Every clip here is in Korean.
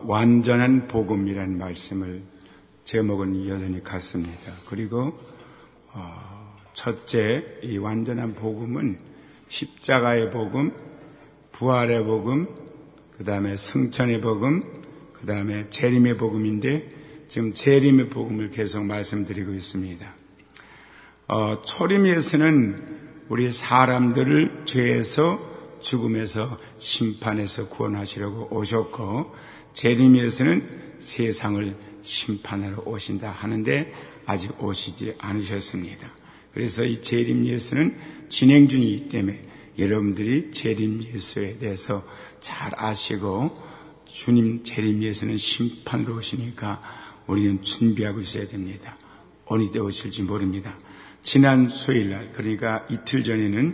완전한 복음이라는 말씀을 제목은 여전히 같습니다. 그리고 첫째, 이 완전한 복음은 십자가의 복음, 부활의 복음, 그 다음에 승천의 복음, 그 다음에 재림의 복음인데 지금 재림의 복음을 계속 말씀드리고 있습니다. 초림에서는 우리 사람들을 죄에서 죽음에서 심판에서 구원하시려고 오셨고, 재림에서는 세상을 심판하러 오신다 하는데 아직 오시지 않으셨습니다. 그래서 이 재림 예수는 진행 중이기 때문에 여러분들이 재림 예수에 대해서 잘 아시고, 주님 재림 예수는 심판으로 오시니까 우리는 준비하고 있어야 됩니다. 어느 때 오실지 모릅니다. 지난 수요일날, 그러니까 이틀 전에는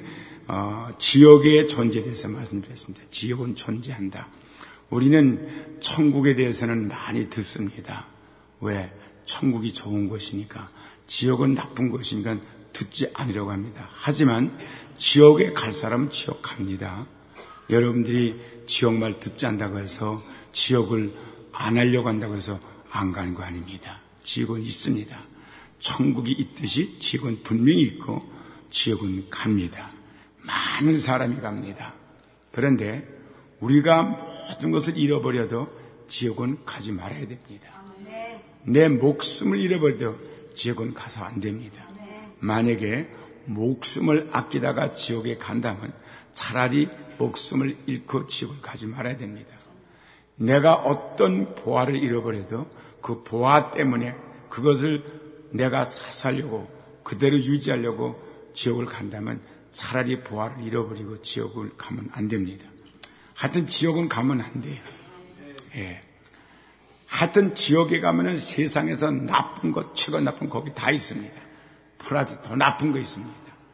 지옥의 존재에 대해서 말씀드렸습니다. 지옥은 존재한다. 우리는 천국에 대해서는 많이 듣습니다. 왜? 천국이 좋은 곳이니까. 지옥은 나쁜 곳이니까 듣지 않으려고 합니다. 하지만 지옥에 갈 사람은 지옥 갑니다. 여러분들이 지옥 말 듣지 않는다고 해서 지옥을 안 하려고 한다고 해서 안 가는 거 아닙니다. 지옥은 있습니다. 천국이 있듯이 지옥은 분명히 있고 지옥은 갑니다. 많은 사람이 갑니다. 그런데 우리가 모든 것을 잃어버려도 지옥은 가지 말아야 됩니다. 내 목숨을 잃어버려도 지옥은 가서 안 됩니다. 만약에 목숨을 아끼다가 지옥에 간다면 차라리 목숨을 잃고 지옥을 가지 말아야 됩니다. 내가 어떤 보화를 잃어버려도 그 보화 때문에 그것을 내가 살려고 그대로 유지하려고 지옥을 간다면 차라리 보화를 잃어버리고 지옥을 가면 안 됩니다. 하여튼 지옥은 가면 안 돼요. 예. 하여튼 지옥에 가면은 세상에서 나쁜 것, 최고 나쁜 거기 다 있습니다. 플러스 더 나쁜 거 있습니다.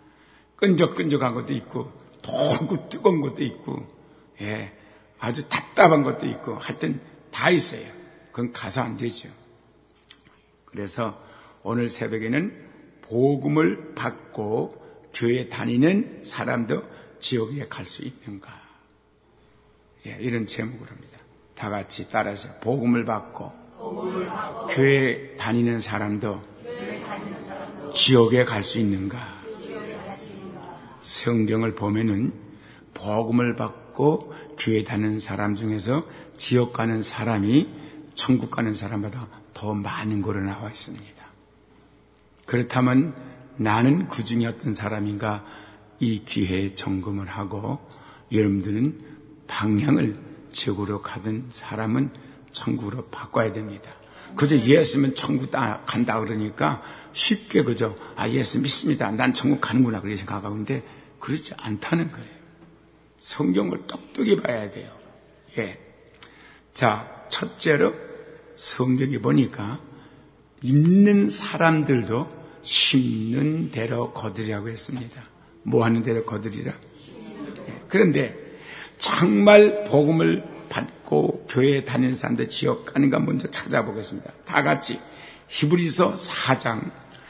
끈적끈적한 것도 있고, 더고 뜨거운 것도 있고, 예. 아주 답답한 것도 있고, 하여튼 다 있어요. 그건 가서 안 되죠. 그래서 오늘 새벽에는 복음을 받고 교회 다니는 사람도 지옥에 갈 수 있는가? 예, 이런 제목을 합니다. 다 같이 따라서 복음을 받고 교회 다니는 사람도 지옥에 갈 수 있는가? 성경을 보면은 복음을 받고 교회 다니는 사람 중에서 지옥 가는 사람이 천국 가는 사람보다 더 많은 거로 나와 있습니다. 그렇다면 나는 그 중에 어떤 사람인가 이 기회에 점검을 하고 여러분들은 방향을 지옥으로 가던 사람은 천국으로 바꿔야 됩니다. 그저 예수면 천국 간다 그러니까 쉽게 그저 예수 믿습니다. 난 천국 가는구나 그렇게 생각하고 있는데 그렇지 않다는 거예요. 성경을 똑똑히 봐야 돼요. 예. 자, 첫째로 성경에 보니까 있는 사람들도 심는 대로 거두리라고 했습니다. 뭐 하는 대로 거두리라? 그런데 정말 복음을 받고 교회에 다니는 사람들 지옥 가는가 먼저 찾아보겠습니다. 다 같이 히브리서 4장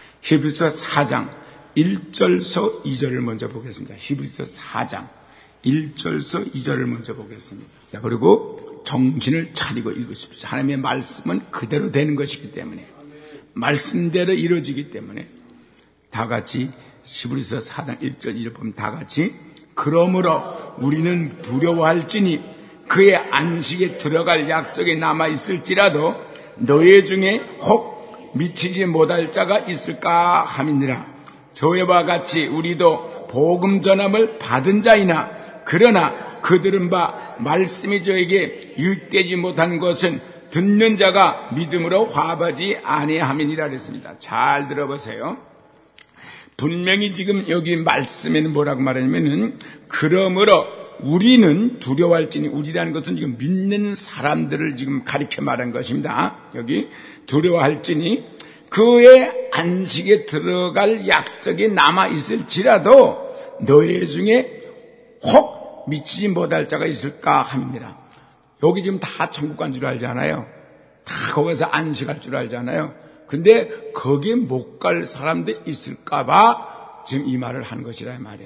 1절서 2절을 먼저 보겠습니다. 히브리서 4장 1절서 2절을 먼저 보겠습니다. 자, 그리고 정신을 차리고 읽으십시오. 하나님의 말씀은 그대로 되는 것이기 때문에 말씀대로 이루어지기 때문에 다 같이 히브리서 4장 1절 2절 보면 다 같이 그러므로 우리는 두려워할지니 그의 안식에 들어갈 약속이 남아있을지라도 너희 중에 혹 미치지 못할 자가 있을까 함이니라. 저희와 같이 우리도 복음 전함을 받은 자이나 그러나 그들은 바 말씀이 저에게 유익되지 못한 것은 듣는 자가 믿음으로 화합하지 아니함이니라 그랬습니다. 잘 들어보세요. 분명히 지금 여기 말씀에는 뭐라고 말하냐면은 그러므로 우리는 두려워할지니 우리라는 것은 지금 믿는 사람들을 지금 가리켜 말한 것입니다. 여기 두려워할지니 그의 안식에 들어갈 약속이 남아 있을지라도 너희 중에 혹 미치지 못할 자가 있을까 합니다. 여기 지금 다 천국 간 줄 알잖아요. 다 거기서 안식할 줄 알잖아요. 근데 거기에 못 갈 사람도 있을까봐 지금 이 말을 하는 것이라 말이에요.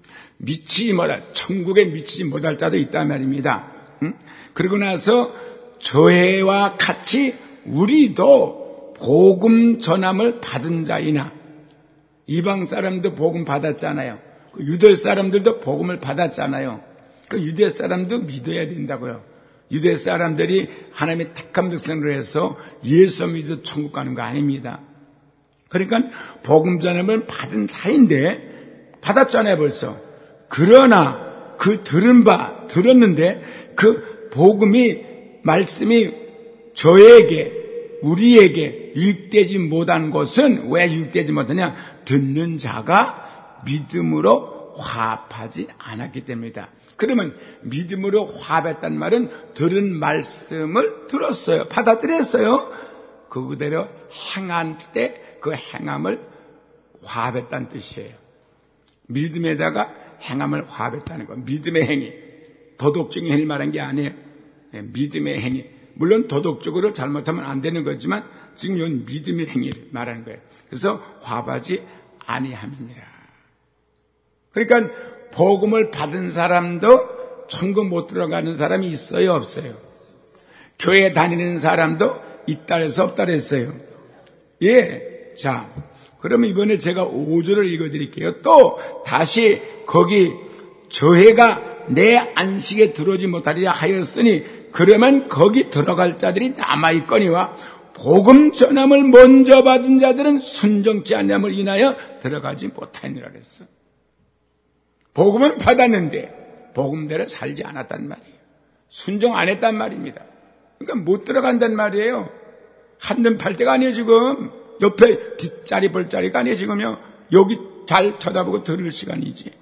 미치지 못할, 천국에 미치지 못할 자도 있단 말입니다. 그러고 나서 저희와 같이 우리도 복음 전함을 받은 자이나, 이방 사람도 복음 받았잖아요. 유대 사람들도 복음을 받았잖아요. 그 유대 사람도 믿어야 된다고요. 유대 사람들이 하나님의 택한 백성으로 해서 예수 믿어 천국 가는 거 아닙니다. 그러니까 복음 전함을 받은 자인데, 받았잖아요 벌써. 그러나 그 들었는데 그 복음이, 말씀이 저에게, 우리에게 유익되지 못한 것은, 왜 유익되지 못하냐? 듣는 자가 믿음으로 화합하지 않았기 때문이다. 그러면 믿음으로 화합했단 말은 들은 말씀을 들었어요. 받아들였어요. 그대로 행할 때 그 행함을 화합했다는 뜻이에요. 믿음에다가 행함을 화합했다는 거. 믿음의 행위. 도덕적인 행위를 말한 게 아니에요. 믿음의 행위. 물론 도덕적으로 잘못하면 안 되는 거지만 지금 이건 믿음의 행위를 말하는 거예요. 그래서 화합하지 아니함이니라. 그러니까 복음을 받은 사람도 천국 못 들어가는 사람이 있어요, 없어요? 교회 다니는 사람도 있다 해서 없다 했어요. 예. 자, 그러면 이번에 제가 5절을 읽어드릴게요. 또 다시 거기 저희가 내 안식에 들어오지 못하리라 하였으니, 그러면 거기 들어갈 자들이 남아있거니와 복음 전함을 먼저 받은 자들은 순종치 않음을 인하여 들어가지 못하니라 그랬어. 복음은 받았는데 복음대로 살지 않았단 말이에요. 순종 안 했단 말입니다. 그러니까 못 들어간단 말이에요. 한눈 팔 때가 아니에요 지금. 옆에 뒷자리 볼 자리가 아니에요 지금요. 여기 잘 쳐다보고 들을 시간이지.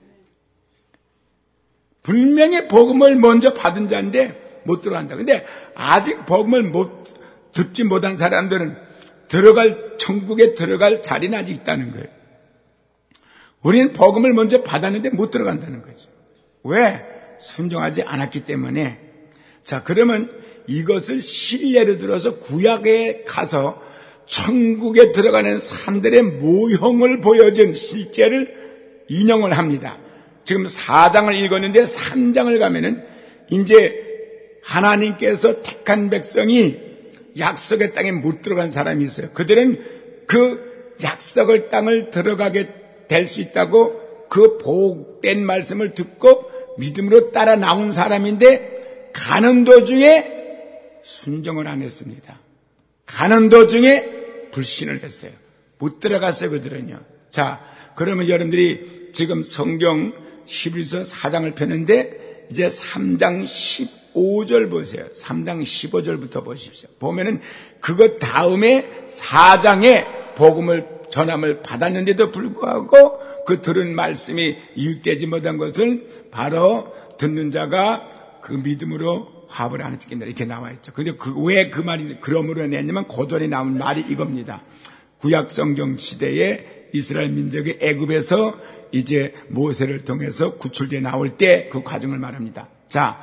분명히 복음을 먼저 받은 자인데 못 들어간다. 근데 아직 복음을 듣지 못한 사람들은 천국에 들어갈 자리는 아직 있다는 거예요. 우리는 복음을 먼저 받았는데 못 들어간다는 거죠. 왜? 순종하지 않았기 때문에. 자, 그러면 이것을 실례로 들어서 구약에 가서 천국에 들어가는 사람들의 모형을 보여준 실제를 인용을 합니다. 지금 4장을 읽었는데 3장을 가면은 이제 하나님께서 택한 백성이 약속의 땅에 못 들어간 사람이 있어요. 그들은 그 약속의 땅을 들어가게 될 수 있다고 그 복된 말씀을 듣고 믿음으로 따라 나온 사람인데, 가는 도중에 순종을 안 했습니다. 가는 도중에 불신을 했어요. 못 들어갔어요 그들은요. 자, 그러면 여러분들이 지금 성경 히브리서 4장을 펴는데 이제 3장 15절 보세요. 3장 15절부터 보십시오. 보면은 그것 다음에 4장에 복음을 전함을 받았는데도 불구하고 그 들은 말씀이 유익되지 못한 것을 바로 듣는 자가 그 믿음으로 화합을 안 했겠다 이렇게 나와 있죠. 그런데 왜 그 말이 그러므로 냈냐면 고전에 나온 말이 이겁니다. 구약 성경 시대에 이스라엘 민족이 애굽에서 이제 모세를 통해서 구출돼 나올 때 그 과정을 말합니다. 자,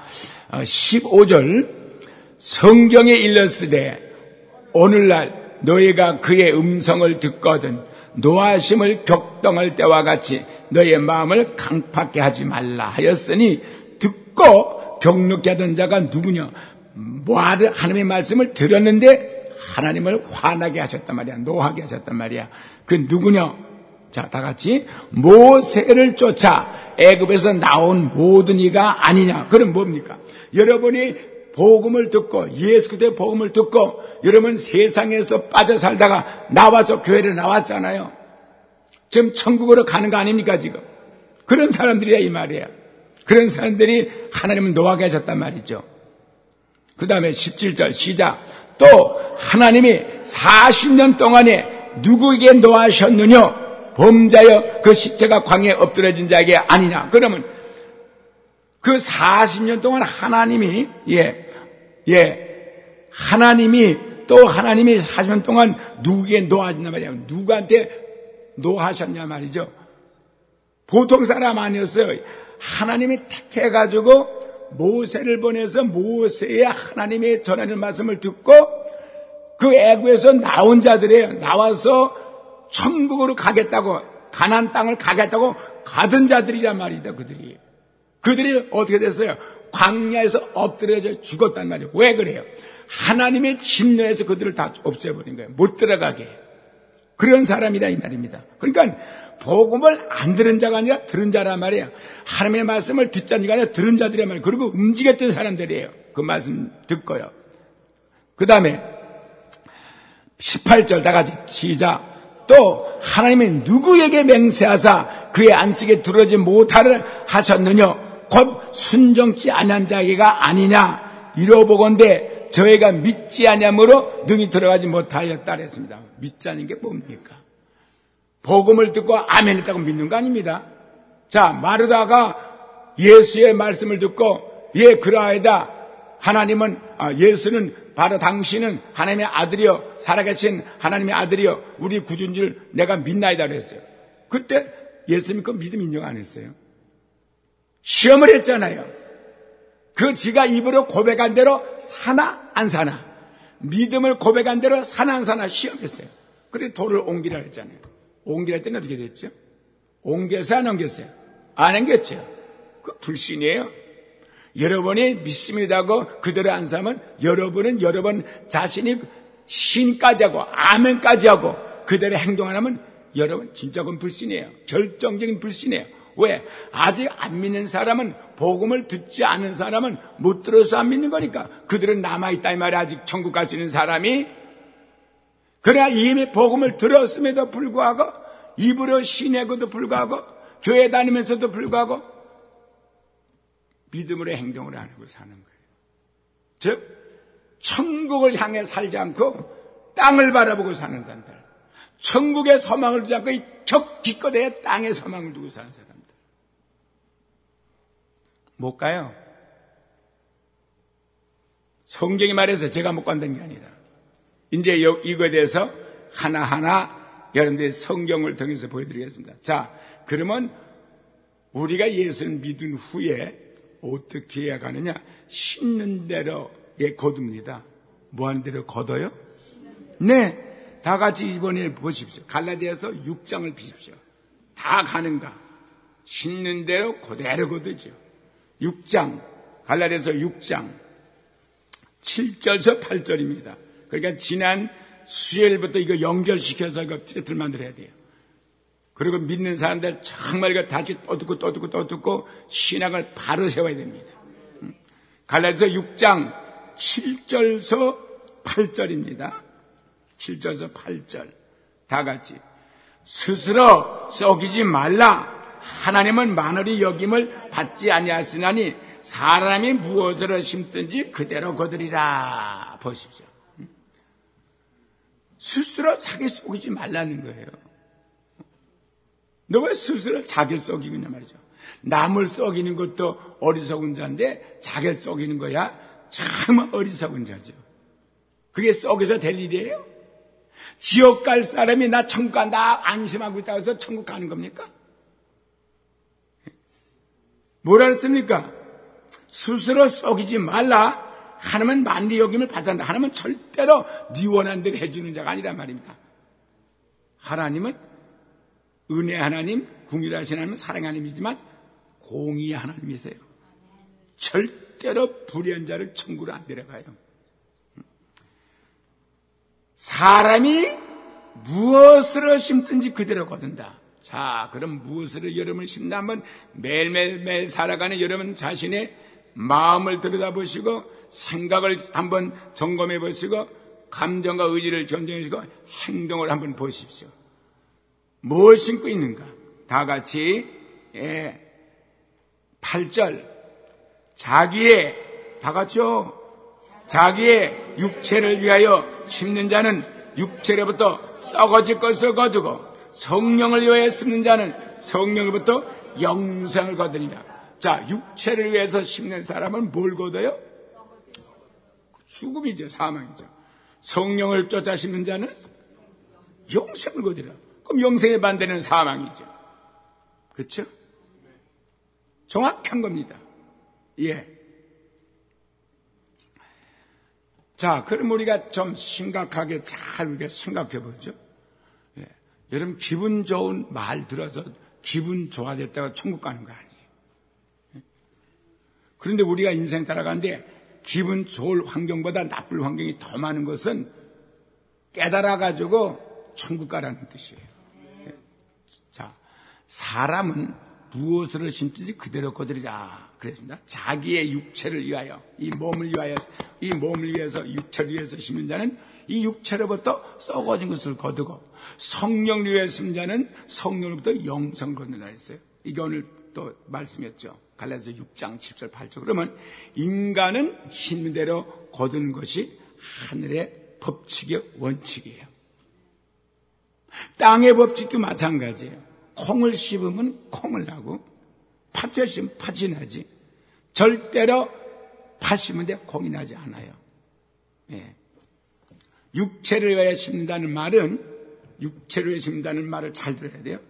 15절 성경에 일렀으되 오늘날 너희가 그의 음성을 듣거든 노하심을 격동할 때와 같이 너희의 마음을 강팍게 하지 말라 하였으니, 듣고 격놓게 하던 자가 누구냐? 하나님의 말씀을 들었는데 하나님을 화나게 하셨단 말이야. 노하게 하셨단 말이야. 그 누구냐? 자, 다 같이 모세를 쫓아 애굽에서 나온 모든 이가 아니냐. 그럼 뭡니까? 여러분이 복음을 듣고 예수 그리스도의 복음을 듣고 여러분 세상에서 빠져 살다가 나와서 교회를 나왔잖아요. 지금 천국으로 가는 거 아닙니까 지금? 그런 사람들이야 이 말이에요. 그런 사람들이 하나님을 노하게 하셨단 말이죠. 그 다음에 17절 시작. 또 하나님이 40년 동안에 누구에게 노하셨느냐? 범자여 그 시체가 광야에 엎드려진 자에게 아니냐. 그러면 그 40년 동안 하나님이 하나님이 40년 동안 누구에게 노하셨냐 말이야. 누구한테 노하셨냐 말이죠. 보통 사람 아니었어요. 하나님이 택해가지고 모세를 보내서 모세의 하나님의 전하는 말씀을 듣고 그 애굽에서 나온 자들이에요. 나와서 천국으로 가겠다고, 가나안 땅을 가겠다고 가던 자들이란 말이다. 그들이 어떻게 됐어요? 광야에서 엎드려져 죽었단 말이에요. 왜 그래요? 하나님의 진노에서 그들을 다 없애버린 거예요. 못 들어가게. 그런 사람이라 이 말입니다. 그러니까 복음을 안 들은 자가 아니라 들은 자란 말이에요. 하나님의 말씀을 듣자는 자가 아니라 들은 자들이란 말이에요. 그리고 움직였던 사람들이에요. 그 말씀 듣고요. 그 다음에 18절 다 같이 시작. 또 하나님이 누구에게 맹세하사 그의 안식에 들어오지 못하를 하셨느냐 곧 순종치 아니한 자에게가 아니냐 이러보건대 저희가 믿지 아니함으로 능히 들어가지 못하였다 그랬습니다. 믿지 않은 게 뭡니까? 복음을 듣고 아멘 했다고 믿는 거 아닙니다. 자, 마르다가 예수의 말씀을 듣고 예 그러하이다. 하나님은 예수는 바로 당신은 하나님의 아들이요 살아계신 하나님의 아들이요 우리 구주인 줄 내가 믿나이다 그랬어요. 그때 예수 믿고 믿음 인정 안 했어요. 시험을 했잖아요. 그 지가 입으로 고백한 대로 사나 안 사나 믿음을 고백한 대로 사나 안 사나 시험했어요. 그래서 돌을 옮기라 했잖아요. 옮기라 할 때는 어떻게 됐죠? 옮겼어요 안 옮겼어요? 안 옮겼죠. 그 불신이에요. 여러분이 믿습니다고 그대로 안 사면 여러분은 여러분 자신이 신까지 하고 아멘까지 하고 그대로 행동 안 하면 여러분 진짜 그건 불신이에요. 결정적인 불신이에요. 왜? 아직 안 믿는 사람은 복음을 듣지 않은 사람은 못 들어서 안 믿는 거니까 그들은 남아있다 이 말이야. 아직 천국 갈 수 있는 사람이. 그래야 이미 복음을 들었음에도 불구하고 입으로 시내고도 불구하고 교회 다니면서도 불구하고 믿음으로 행동을 안 하고 사는 거예요. 즉 천국을 향해 살지 않고 땅을 바라보고 사는 사람들, 천국의 소망을 두지 않고 이 적 기껏해야 땅의 소망을 두고 사는 사람들 못 가요. 성경이 말해서 제가 못 간다는 게 아니라 이제 이거에 대해서 하나하나 여러분들이 성경을 통해서 보여드리겠습니다. 자, 그러면 우리가 예수를 믿은 후에 어떻게 해야 가느냐? 심는 대로에 거둡니다. 뭐 하는 대로 거둬요? 네. 다 같이 이번에 보십시오. 갈라디아서 6장을 비십시오. 다 가는가? 심는 대로 그대로 거두죠. 6장, 갈라디아서 6장 7절에서 8절입니다. 그러니까 지난 수요일부터 이거 연결시켜서 이거 세트를 만들어야 돼요. 그리고 믿는 사람들 정말 이거 다시 또 듣고 신앙을 바로 세워야 됩니다. 갈라디아서 6장 7절에서 8절입니다. 7절에서 8절 다 같이 스스로 썩이지 말라. 하나님은 만월이 여김을 받지 아니하시나니 사람이 무엇으로 심든지 그대로 거두리라. 보십시오. 스스로 자기 썩이지 말라는 거예요. 너 왜 스스로 자기를 썩이고 있냐 말이죠. 남을 썩이는 것도 어리석은 자인데 자기를 썩이는 거야 참 어리석은 자죠. 그게 썩여서 될 일이에요? 지옥 갈 사람이 나 천국 간다 안심하고 있다고 해서 천국 가는 겁니까? 뭐라 그랬습니까? 스스로 썩이지 말라. 하나님은 만리 여김을 받는다. 하나님은 절대로 네 원하는 대로 해주는 자가 아니란 말입니다. 하나님은 은혜 하나님, 궁휼하신 하나님은 사랑의 하나님이지만 공의의 하나님이세요. 절대로 불의한 자를 천국으로 안 데려가요. 사람이 무엇으로 심든지 그대로 거둔다. 자, 그럼 무엇으로 여러분을 심나 한번 매일매일 살아가는 여러분 자신의 마음을 들여다보시고 생각을 한번 점검해 보시고 감정과 의지를 견정해 보시고 행동을 한번 보십시오. 무엇을 심고 있는가? 다 같이 8절 자기의 다 같이요. 자기의 육체를 위하여 심는 자는 육체로부터 썩어질 것을 거두고 성령을 위하여 심는 자는 성령으로부터 영생을 거두리라. 자, 육체를 위해서 심는 사람은 뭘 거둬요? 죽음이죠. 사망이죠. 성령을 쫓아 심는 자는 영생을 거두리라. 그럼 영생의 반대는 사망이죠. 그렇죠? 정확한 겁니다. 예. 자, 그럼 우리가 좀 심각하게 잘 우리가 생각해 보죠. 예. 여러분 기분 좋은 말 들어서 기분 좋아졌다가 천국 가는 거 아니에요. 예. 그런데 우리가 인생 살아가는데 기분 좋을 환경보다 나쁠 환경이 더 많은 것은 깨달아가지고 천국 가라는 뜻이에요. 자, 사람은 무엇으로 심든지 그대로 거두리라 그랬습니다. 자기의 육체를 위하여, 이 몸을 위해서, 육체를 위해서 심은 자는 이 육체로부터 썩어진 것을 거두고, 성령을 위해 심은 자는 성령으로부터 영생을 거둔다 했어요. 이게 오늘 또 말씀이었죠. 갈라디아서 6장 7절 8절. 그러면 인간은 심은 대로 거둔 것이 하늘의 법칙의 원칙이에요. 땅의 법칙도 마찬가지예요. 콩을 씹으면 콩을 나고 팥을 씹으면 팥이 나지, 절대로 팥 심은데 콩이 나지 않아요. 예. 육체를 위해 심는다는 말은, 육체를 위해 심는다는 말을 잘 들어야 돼요.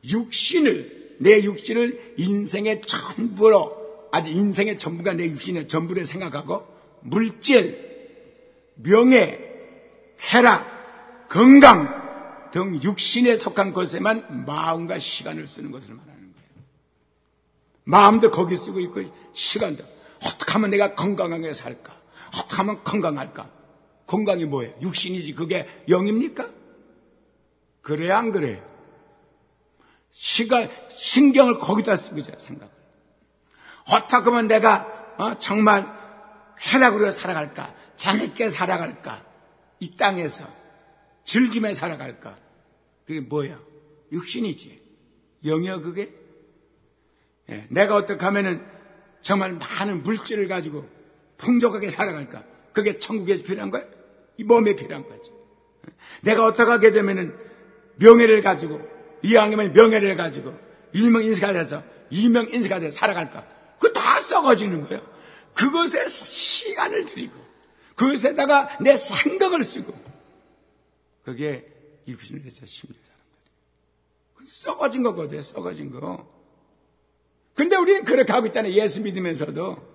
내 육신을 인생의 전부로, 아주 인생의 전부가 내 육신의 전부를 생각하고, 물질, 명예, 쾌락, 건강 등 육신에 속한 것에만 마음과 시간을 쓰는 것을 말하는 거예요. 마음도 거기 쓰고 있고 시간도. 어떻게 하면 내가 건강하게 살까? 어떻게 하면 건강할까? 건강이 뭐예요? 육신이지 그게 영입니까? 그래야 안 그래요? 신경을 거기다 쓰고 있어요, 생각을. 어떻게 하면 내가 정말 쾌락으로 살아갈까? 재밌게 살아갈까? 이 땅에서 즐기며 살아갈까? 그게 뭐야? 육신이지. 영이야 그게? 예, 내가 어떻게 하면은 정말 많은 물질을 가지고 풍족하게 살아갈까? 그게 천국에서 필요한 거야? 이 몸에 필요한 거지. 내가 어떻게 하게 되면은 명예를 가지고, 이왕이면 명예를 가지고 유명인사가 돼서 살아갈까? 그거 다 썩어지는 거예요. 그것에 시간을 들이고 그것에다가 내 생각을 쓰고, 그게 육신을 위해서 심는 사람들이. 썩어진 거거든요, 썩어진 거. 근데 우리는 그렇게 하고 있잖아요, 예수 믿으면서도.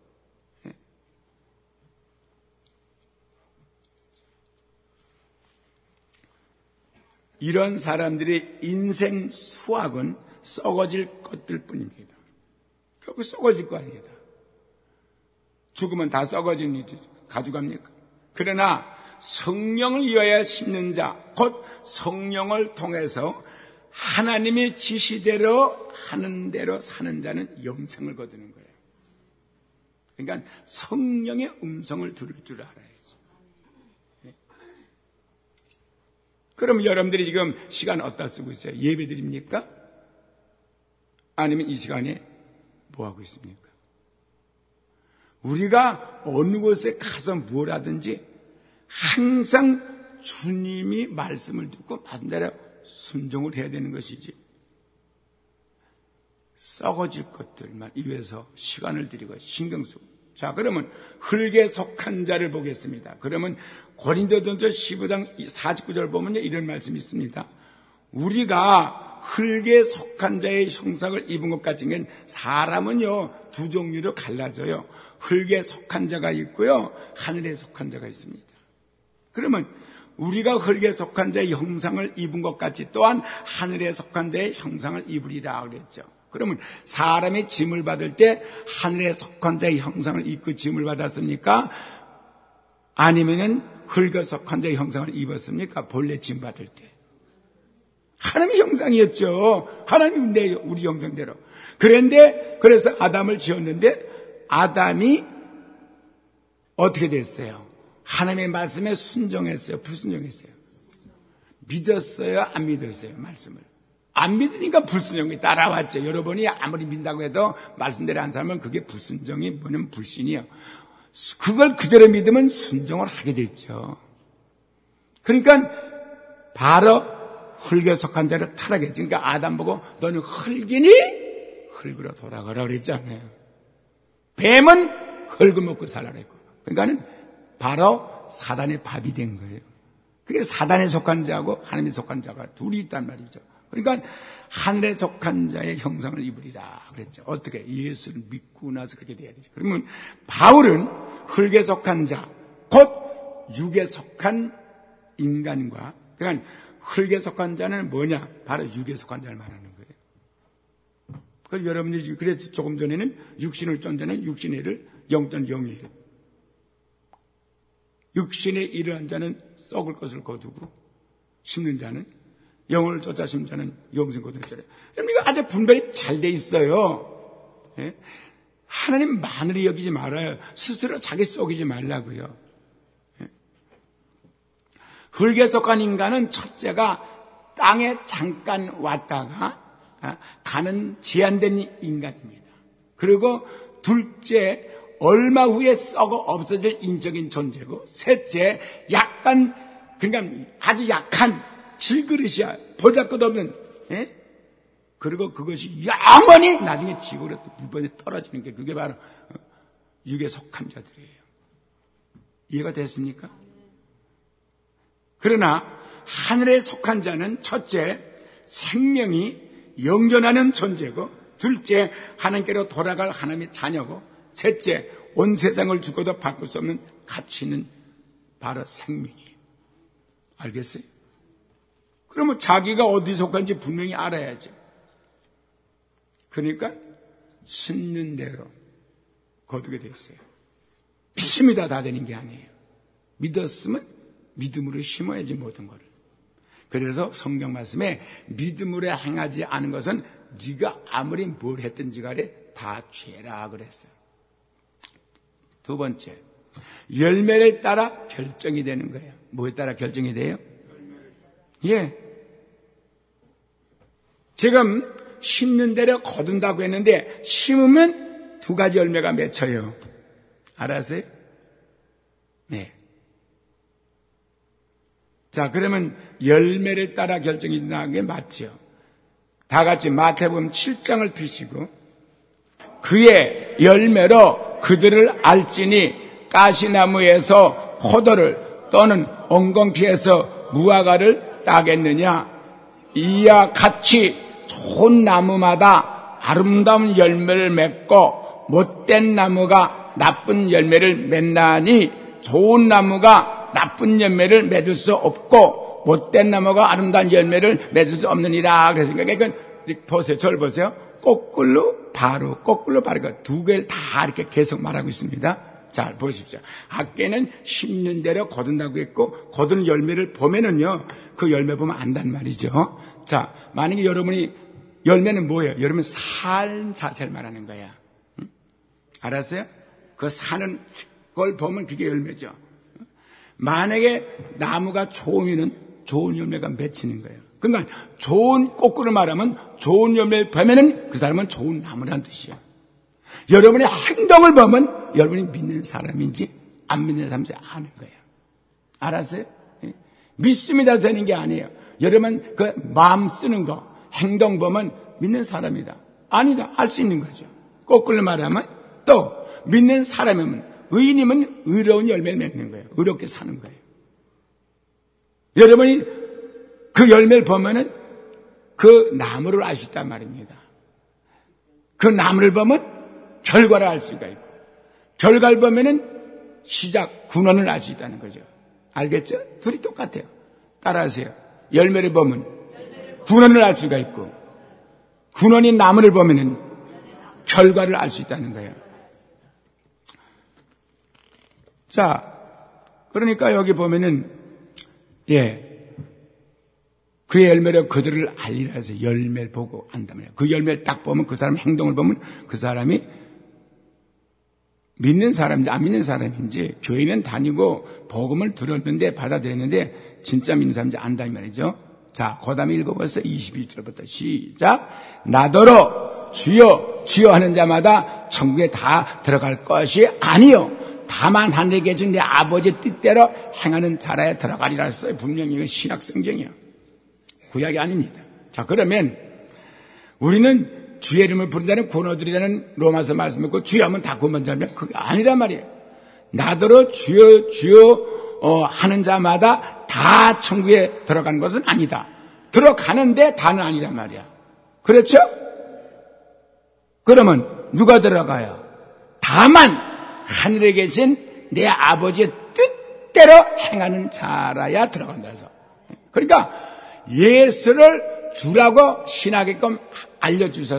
이런 사람들의 인생 수학은 썩어질 것들 뿐입니다. 결국 썩어질 거 아닙니다. 죽으면 다 썩어진 일이 가져갑니까? 그러나 성령을 위하여 심는 자, 곧 성령을 통해서 하나님의 지시대로 하는 대로 사는 자는 영생을 거두는 거예요. 그러니까 성령의 음성을 들을 줄 알아야죠. 그럼 여러분들이 지금 시간 어디다 쓰고 있어요? 예배 드립니까? 아니면 이 시간에 뭐 하고 있습니까? 우리가 어느 곳에 가서 뭘 하든지 항상 주님이 말씀을 듣고 반대로 순종을 해야 되는 것이지, 썩어질 것들만 위해서 시간을 들이고 신경 쓰고. 자, 그러면 흙에 속한 자를 보겠습니다. 그러면 고린도전서 15장 49절 보면요, 이런 말씀이 있습니다. 우리가 흙에 속한 자의 형상을 입은 것 같은 건, 사람은요 두 종류로 갈라져요. 흙에 속한 자가 있고요, 하늘에 속한 자가 있습니다. 그러면 우리가 흙에 속한 자의 형상을 입은 것 같이 또한 하늘에 속한 자의 형상을 입으리라 그랬죠. 그러면 사람이 짐을 받을 때 하늘에 속한 자의 형상을 입고 짐을 받았습니까? 아니면은 흙에 속한 자의 형상을 입었습니까? 본래 짐 받을 때 하나님의 형상이었죠. 하나님인데 우리 형상대로. 그래서 아담을 지었는데 아담이 어떻게 됐어요? 하나님의 말씀에 순종했어요? 불순종했어요? 믿었어요? 안 믿었어요? 말씀을 안 믿으니까 불순종이 따라왔죠. 여러분이 아무리 믿는다고 해도 말씀대로 한 사람은 그게 불순종이 뭐냐면 불신이요. 그걸 그대로 믿으면 순종을 하게 됐죠. 그러니까 바로 흙에 속한 자를 타락했죠. 그러니까 아담 보고 너는 흙이니 흙으로 돌아가라 그랬잖아요. 뱀은 흙을 먹고 살라 그랬고, 그러니까는 바로 사단의 밥이 된 거예요. 그게 사단에 속한 자하고 하나님에 속한 자가 둘이 있단 말이죠. 그러니까 하늘에 속한 자의 형상을 입으리라 그랬죠. 어떻게? 예수를 믿고 나서 그렇게 돼야 되죠. 그러면 바울은 흙에 속한 자, 곧 육에 속한 인간과, 그러니까 흙에 속한 자는 뭐냐? 바로 육에 속한 자를 말하는 거예요. 그걸 여러분들이 그래서 조금 전에는 육신을 쫀자는 육신의 일을, 영전 영의 일. 육신의 일을 한 자는 썩을 것을 거두고 심는 자는 영을 쫓아 심는 자는 영생 거두는 자래. 여러분 이거 아주 분별이 잘 돼 있어요. 예? 하나님 만으로 여기지 말아요. 스스로 자기 속이지 말라고요. 예? 흙에 속한 인간은 첫째가 땅에 잠깐 왔다가 가는 제한된 인간입니다. 그리고 둘째 얼마 후에 썩어 없어질 인적인 존재고, 셋째 약간 그러니까 아주 약한 질그릇이야. 보잘것없는. 예? 그리고 그것이 영원히 나중에 지구로 또 불번에 떨어지는 게 그게 바로 육에 속한 자들이에요. 이해가 됐습니까? 그러나 하늘에 속한 자는 첫째 생명이 영존하는 존재고, 둘째 하나님께로 돌아갈 하나님의 자녀고, 셋째 온 세상을 죽어도 바꿀 수 없는 가치는 바로 생명이에요. 알겠어요? 그러면 자기가 어디 속한지 분명히 알아야죠. 그러니까 심는 대로 거두게 돼 있어요. 믿습니다 다 되는 게 아니에요. 믿었으면 믿음으로 심어야지 모든 거를. 그래서 성경 말씀에 믿음으로 행하지 않은 것은 네가 아무리 뭘 했든지 간에 다 죄라 그랬어요. 두 번째, 열매를 따라 결정이 되는 거예요. 뭐에 따라 결정이 돼요? 예. 지금 심는 대로 거둔다고 했는데 심으면 두 가지 열매가 맺혀요. 알았어요? 네. 자, 그러면 열매를 따라 결정이 된다는 게 맞죠. 다 같이 마태복음 7장을 펴시고, 그의 열매로 그들을 알지니 가시나무에서 포도를 또는 엉겅퀴에서 무화과를 따겠느냐. 이와 같이 좋은 나무마다 아름다운 열매를 맺고 못된 나무가 나쁜 열매를 맺나니, 좋은 나무가 나쁜 열매를 맺을 수 없고 못된 나무가 아름다운 열매를 맺을 수 없느니라. 그랬으니까 그러니까 보세요. 저를 보세요. 거꾸로 바로 두 개를 다 이렇게 계속 말하고 있습니다. 잘 보십시오. 학계는 심는 대로 거둔다고 했고, 거둔 열매를 보면은요, 그 열매 보면 안단 말이죠. 자, 만약에 여러분이 열매는 뭐예요? 여러분 삶 자체를 말하는 거야. 응? 알았어요? 그 사는 걸 보면 그게 열매죠. 만약에 나무가 좋으면은 좋은 열매가 맺히는 거예요. 그러니까 좋은, 거꾸로 말하면 좋은 열매를 보면은 그 사람은 좋은 나무라는 뜻이에요. 여러분의 행동을 보면 여러분이 믿는 사람인지 안 믿는 사람인지 아는 거예요. 알았어요? 믿습니다 되는 게 아니에요. 여러분 그 마음 쓰는 거, 행동 보면 믿는 사람이다, 아니다 알 수 있는 거죠. 거꾸로 말하면 또 믿는 사람이면, 의인이면 의로운 열매를 맺는 거예요. 의롭게 사는 거예요. 여러분이 그 열매를 보면은 그 나무를 알 수 있단 말입니다. 그 나무를 보면 결과를 알 수가 있고, 결과를 보면은 시작, 근원을 알 수 있다는 거죠. 알겠죠? 둘이 똑같아요. 따라하세요. 열매를 보면 근원을 알 수가 있고, 근원인 나무를 보면은 결과를 알 수 있다는 거예요. 자, 그러니까 여기 보면은 그의 열매로 그들을 알리라 해서 열매를 보고 안다면, 그 열매를 딱 보면 그 사람 행동을 보면 그 사람이 믿는 사람인지 안 믿는 사람인지, 교회는 다니고 복음을 들었는데 받아들였는데 진짜 믿는 사람인지 안다 이 말이죠. 자, 그 다음에 읽어보세요. 22절부터 시작. 나더러 주여 주여 하는 자마다 천국에 다 들어갈 것이 아니요 다만 하늘에 계신 내 아버지 뜻대로 행하는 자라에 들어가리라 했어요. 분명히 이건 신약 성경이에요. 구약이 아닙니다. 자, 그러면 우리는 주의 이름을 부른 자는 구원 얻으리라는 로마서 말씀 있고, 주여 하면 다 구원 받는 자면 그게 아니란 말이에요. 나더러 주여 주여 하는 자마다 다 천국에 들어가는 것은 아니다. 들어가는데 다는 아니란 말이야. 그렇죠? 그러면 누가 들어가요? 다만 하늘에 계신 내 아버지의 뜻대로 행하는 자라야 들어간다 해서. 그러니까 예수를 주라고 신하게끔 알려주셔서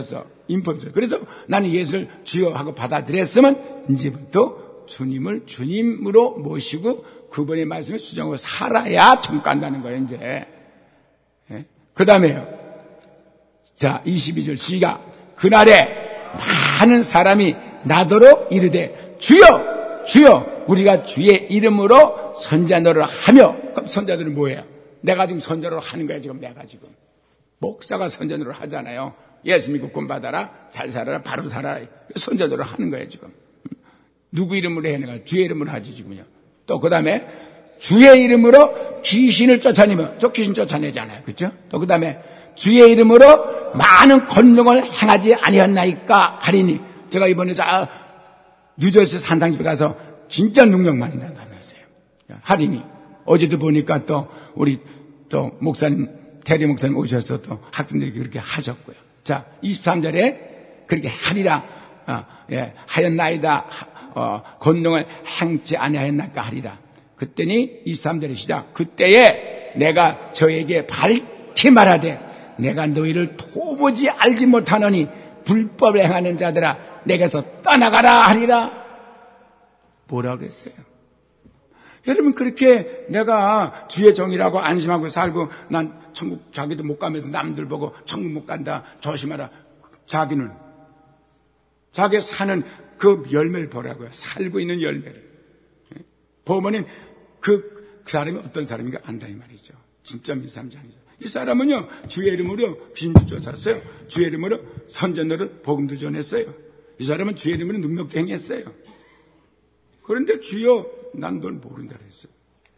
인품서. 그래서 나는 예수를 주여 하고 받아들였으면 이제부터 주님을 주님으로 모시고 그분의 말씀에 수정하고 살아야 천국 간다는 거예요, 이제. 예? 그 다음에요. 자, 22절 시작. 그날에 많은 사람이 나더러 이르되 주여 주여 우리가 주의 이름으로 선자노를 하며. 그럼 선자들은 뭐예요? 내가 지금 선자노를 하는 거야. 지금 내가 지금 목사가 선자노를 하잖아요. 예수 믿고 구원받아라, 잘 살아라, 바로 살아라. 선자노를 하는 거예요 지금. 누구 이름으로 해야 되나? 주의 이름으로 하지 지금요. 또 그 다음에 주의 이름으로 귀신을 쫓아내면 저 귀신 쫓아내잖아요. 그렇죠? 또 그 다음에 주의 이름으로 많은 권능을 행하지 아니었나이까 하리니. 제가 이번에 뉴저지 산상집에 가서 진짜 능력 많이 나타났어요. 하리니. 어제도 보니까 또 우리 또 목사님, 대리 목사님 오셔서 또 학생들이 그렇게 하셨고요. 자, 23절에 그렇게 하리라. 하였나이다. 권능을 행치 아니하였나이까 하리라. 그때니 23절에 시작. 그때에 내가 저에게 밝히 말하되 내가 너희를 도무지 알지 못하노니 불법을 행하는 자들아 내게서 떠나가라 하리라. 뭐라고 그랬어요? 여러분, 그렇게 내가 주의 종이라고 안심하고 살고 난 천국 자기도 못 가면서 남들 보고 천국 못 간다 조심하라. 자기는 자기 사는 그 열매를 보라고요. 살고 있는 열매를 보면은 그 사람이 어떤 사람인가 안다 이 말이죠. 진짜 민삼장이죠. 이 사람은요 주의 이름으로 귀신도 쫓았어요. 주의 이름으로 선전으로 복음도 전했어요. 이 사람은 주의 이름으로 능력도 행했어요. 그런데 주여 난 널 모른다 그랬어요.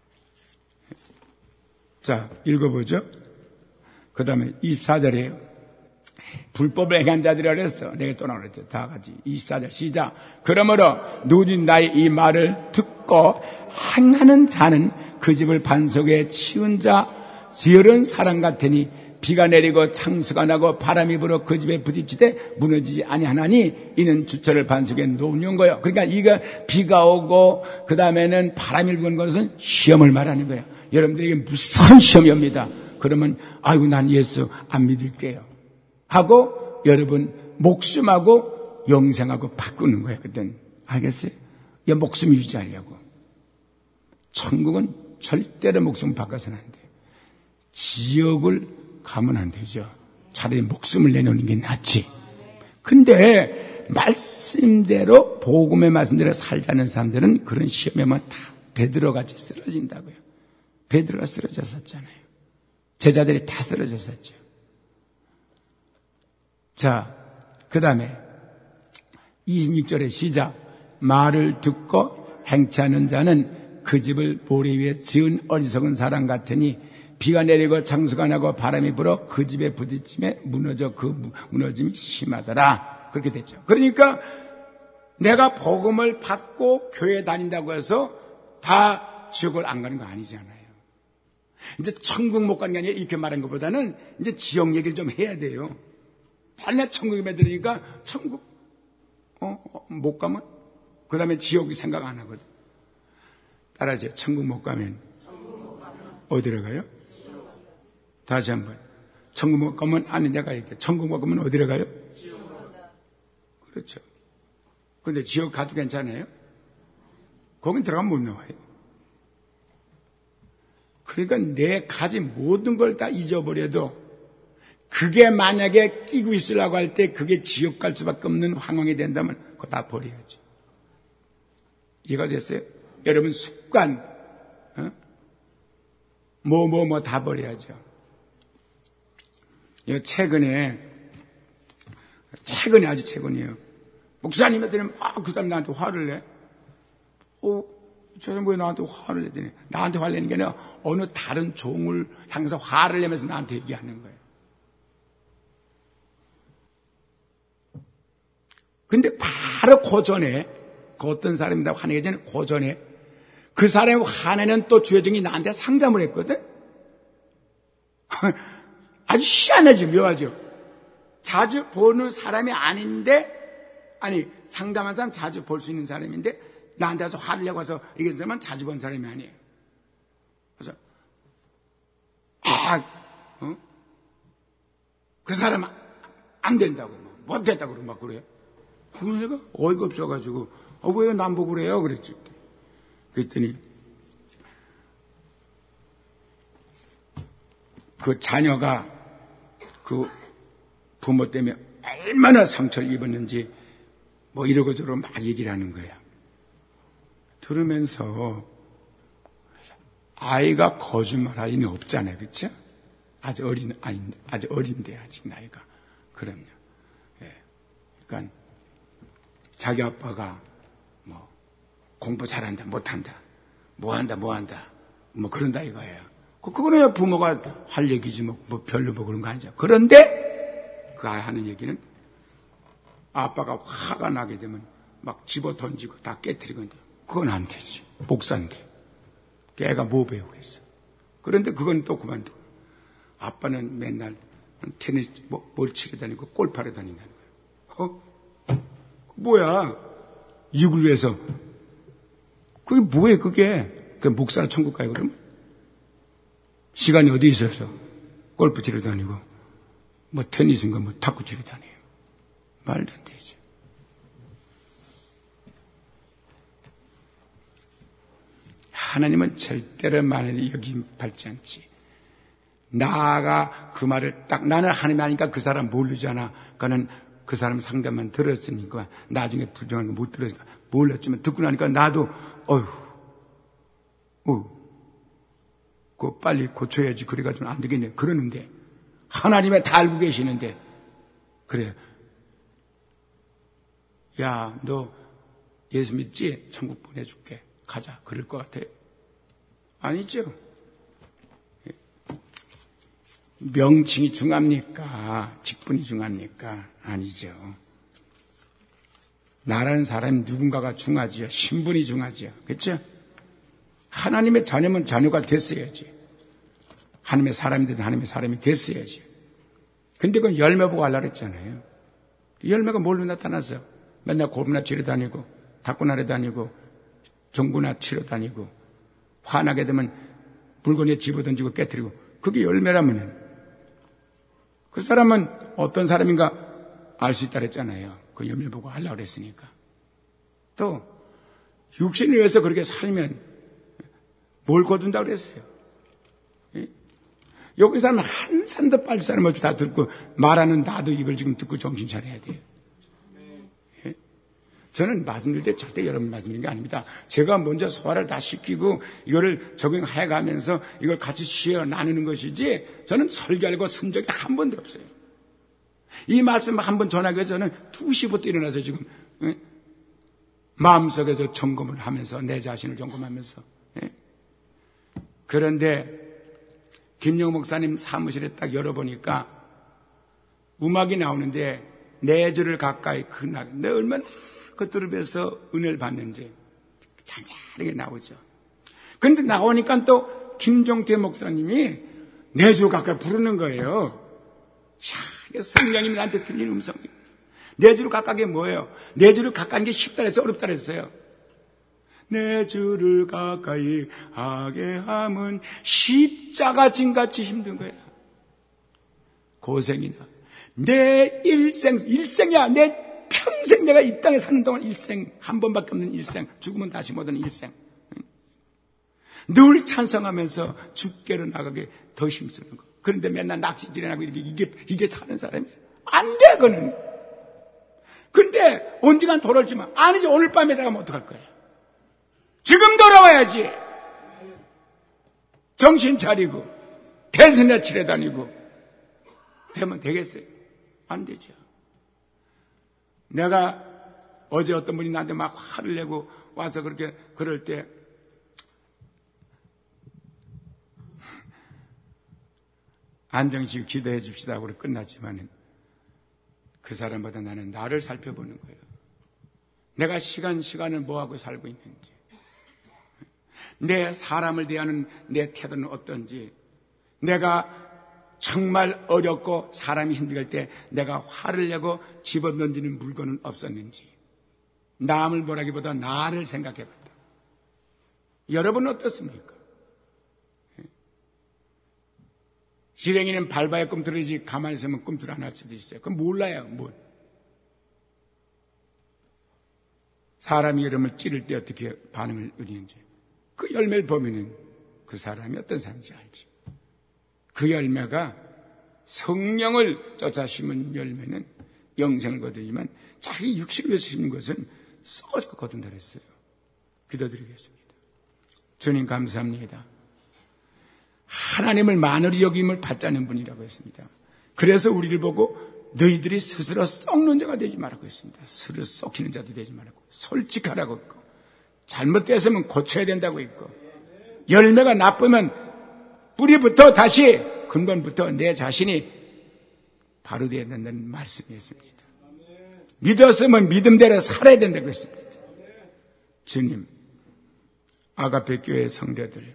자, 읽어보죠. 그 다음에 24절이에요. 불법을 행한 자들이라 그랬어. 내가 떠나라 그랬죠. 다 같이 24절 시작. 그러므로 누구든지 나의 이 말을 듣고 행하는 자는 그 집을 반석에 치운 자 지어른 사람 같으니 비가 내리고 창수가 나고 바람이 불어 그 집에 부딪히되 무너지지 아니하나니 이는 주철을 반석에 놓은 거예요. 그러니까 이거 비가 오고 그 다음에는 바람이 부는 것은 시험을 말하는 거예요. 여러분들에게 무서운 시험이 옵니다. 그러면 아이고 난 예수 안 믿을게요 하고 여러분 목숨하고 영생하고 바꾸는 거예요. 그땐 알겠어요? 이 목숨 유지하려고. 천국은 절대로 목숨을 바꿔서는 안 돼요. 지옥을 가면 안 되죠. 차라리 목숨을 내놓는 게 낫지. 근데 말씀대로 복음의 말씀대로 살자는 사람들은 그런 시험에만 다 베드로같이 쓰러진다고요. 베드로가 쓰러졌었잖아요. 제자들이 다 쓰러졌었죠. 자, 그 다음에 26절의 시작. 말을 듣고 행치 않은 자는 그 집을 모래 위에 지은 어리석은 사람 같으니 비가 내리고 창수가 나고 바람이 불어 그 집에 부딪힘에 무너져 그 무너짐이 심하더라. 그렇게 됐죠. 그러니까 내가 복음을 받고 교회 다닌다고 해서 다 지옥을 안 가는 거 아니잖아요. 이제 천국 못 가는 게 아니라 이렇게 말한 것보다는 이제 지옥 얘기를 좀 해야 돼요. 만약 천국에 들으니까 천국 못 가면 그 다음에 지옥이 생각 안 하거든. 따라하세요. 천국 못 가면 어디로 가요? 다시 한번. 천국 못 가면 아니 내가 얘기해. 천국 못 가면 어디로 가요? 그렇죠. 그런데 지옥 가도 괜찮아요? 거긴 들어가면 못 나와요. 그러니까 내 가진 모든 걸 다 잊어버려도 그게 만약에 끼고 있으려고 할 때 그게 지옥 갈 수밖에 없는 상황이 된다면 그거 다 버려야지. 이해가 됐어요? 여러분 습관 뭐 다 버려야죠. 최근에 아주 최근이에요. 목사님한테는 막 그 사람 나한테 화를 내. 저 사람 왜 나한테 화를 내더니 나한테 화를 내는 게 아니라 어느 다른 종을 향해서 화를 내면서 나한테 얘기하는 거예요. 근데 바로 그 전에 그 어떤 사람이라고 화내기 전에 그 전에 그 사람이 화내는 또 주여정이 나한테 상담을 했거든. 아주 희한하지 묘하죠. 자주 보는 사람이 아닌데 아니 상담한 사람 자주 볼 수 있는 사람인데 나한테 와서 화를 내고 와서 이게 사람은 자주 본 사람이 아니에요. 그래서 그 사람 안 된다고 못됐다 그러고 막 그래요. 그래서 내가 어이가 없어가지고 왜 남보고 그래요? 그랬지. 그랬더니 그 자녀가 그 부모 때문에 얼마나 상처를 입었는지 뭐 이러고 저러고 막 얘기를 하는 거야. 들으면서 아이가 거짓말할 리는 없잖아요. 그렇죠? 아주 어린데 아직 나이가. 그럼요. 예. 그러니까 자기 아빠가 뭐 공부 잘한다 못한다 뭐한다 뭐 그런다 이거예요. 그거는 부모가 할 얘기지 뭐 별로 뭐 그런 거 아니죠. 그런데 그 아이 하는 얘기는 아빠가 화가 나게 되면 막 집어 던지고 다 깨트리고 그건 안 되지. 목사인데 걔가 뭐 배우겠어. 그런데 그건 또 그만두고 아빠는 맨날 테니스 뭘 치러 다니고 골프하러 다닌다는 거예요. 뭐야 이걸 위해서 그게 뭐예요 그게. 그 목사는 천국 가요 그러면? 시간이 어디 있어서 골프 치러 다니고 뭐 테니스인가 뭐 탁구 치러 다녀요. 말도 안 되죠. 하나님은 절대로 만연히 여기 밟지 않지. 나가 그 말을 딱 나는 하나님 아니까 그 사람 모르잖아. 그는 그 사람 상담만 들었으니까 나중에 부정한 거 못 들으니까 몰랐지만 듣고 나니까 나도 그거 빨리 고쳐야지. 그래가지고 안 되겠네. 그러는데 하나님이 다 알고 계시는데 그래. 야, 너 예수 믿지? 천국 보내줄게. 가자. 그럴 것 같아요? 아니죠. 명칭이 중요합니까? 직분이 중요합니까? 아니죠. 나라는 사람이 누군가가 중요하지요. 신분이 중요하지요. 그렇죠? 하나님의 자녀면 자녀가 됐어야지. 하나님의 사람이 되든 하나님의 사람이 됐어야지. 근데 그건 열매 보고 하려고 했잖아요. 열매가 뭘로 나타났어요? 맨날 골프나 치러 다니고 탁구나래 다니고 정구나 치러 다니고 화나게 되면 물건에 집어던지고 깨트리고 그게 열매라면 그 사람은 어떤 사람인가 알 수 있다 그랬잖아요. 그 열매 보고 하려고 그랬으니까. 또 육신을 위해서 그렇게 살면 뭘 거둔다 그랬어요. 여기 사람 한 산도 빠질 사람 없이 다 듣고 말하는 나도 이걸 지금 듣고 정신 차려야 돼요. 저는 말씀드릴 때 절대 여러분 말씀드리는 게 아닙니다. 제가 먼저 소화를 다 시키고 이거를 적용해 가면서 이걸 같이 쉬어 나누는 것이지 저는 설교하고 쓴 적이 한 번도 없어요. 이 말씀 한 번 전하기 위해서 저는 2시부터 일어나서 지금 마음속에서 점검을 하면서 내 자신을 점검하면서 그런데 김영호 목사님 사무실에 딱 열어보니까 음악이 나오는데 네 줄을 가까이 그날 내 얼마나 그 들으면서 은혜를 받는지 잔잔하게 나오죠. 그런데 나오니까 또 김종태 목사님이 네 줄 가까이 부르는 거예요. 이게 성령님이 나한테 들리는 음성이에요. 네 줄 가까이 뭐예요? 네 줄을 가까이 게 쉽다 그랬어요? 어렵다 그랬어요? 네 줄을 가까이 하게 함은 십자가 진같이 힘든 거야. 고생이나 내 일생이야. 내 평생 내가 이 땅에 사는 동안 일생 한 번밖에 없는 일생, 죽으면 다시 못 오는 일생. 늘 찬성하면서 죽게로 나가게 더 힘쓰는 거. 그런데 맨날 낚시질하고 이게 사는 사람이 안 돼, 그는. 근데 언젠간 돌아올지만 아니지. 오늘 밤에 들어가면 어떡할 거야? 지금 돌아와야지. 정신 차리고 대선에 치러 다니고 되면 되겠어요? 안 되죠. 내가 어제 어떤 분이 나한테 막 화를 내고 와서 그렇게 그럴 때 안정식 기도해 줍시다 하고 끝났지만 그 사람보다 나는 나를 살펴보는 거예요. 내가 시간을 뭐하고 살고 있는지, 내 사람을 대하는 내 태도는 어떤지, 내가 정말 어렵고 사람이 힘들 때 내가 화를 내고 집어던지는 물건은 없었는지, 남을 보라기보다 나를 생각해봤다. 여러분은 어떻습니까? 지렁이는 밟아야 꿈틀이지 가만히 있으면 꿈틀 안 할 수도 있어요. 그럼 몰라요. 뭘. 사람이 여름을 찌를 때 어떻게 반응을 우리는지 그 열매를 보면은 그 사람이 어떤 사람인지 알지. 그 열매가 성령을 쫓아 심은 열매는 영생을 거두지만 자기 육신을 위해서 심는 것은 썩어지고 거둔다 그랬어요. 기도드리겠습니다. 주님 감사합니다. 하나님을 만으로 여김을 받자는 분이라고 했습니다. 그래서 우리를 보고 너희들이 스스로 썩는 자가 되지 말라고 했습니다. 스스로 썩히는 자도 되지 말고 솔직하라고 했고 잘못됐으면 고쳐야 된다고 했고 열매가 나쁘면 뿌리부터 다시 근본부터 내 자신이 바로 되어야 된다는 말씀이었습니다. 믿었으면 믿음대로 살아야 된다고 했습니다. 주님, 아가페 교회 성도들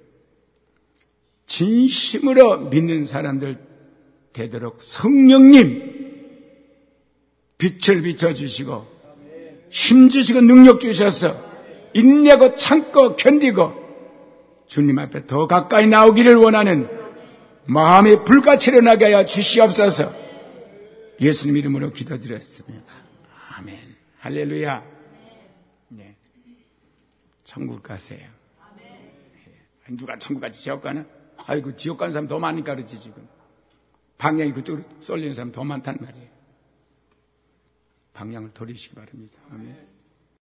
진심으로 믿는 사람들 되도록 성령님 빛을 비춰주시고 힘 주시고 능력 주셔서 인내고 참고 견디고 주님 앞에 더 가까이 나오기를 원하는 마음이 불같이 일어나게 하여 주시옵소서. 예수님 이름으로 기도드렸습니다. 아멘. 할렐루야. 네. 천국 가세요. 누가 천국 가지 지옥 가나? 아이고 지옥 가는 사람 더 많으니까 그렇지 지금. 방향이 그쪽으로 쏠리는 사람 더 많단 말이에요. 방향을 돌리시기 바랍니다. 아멘.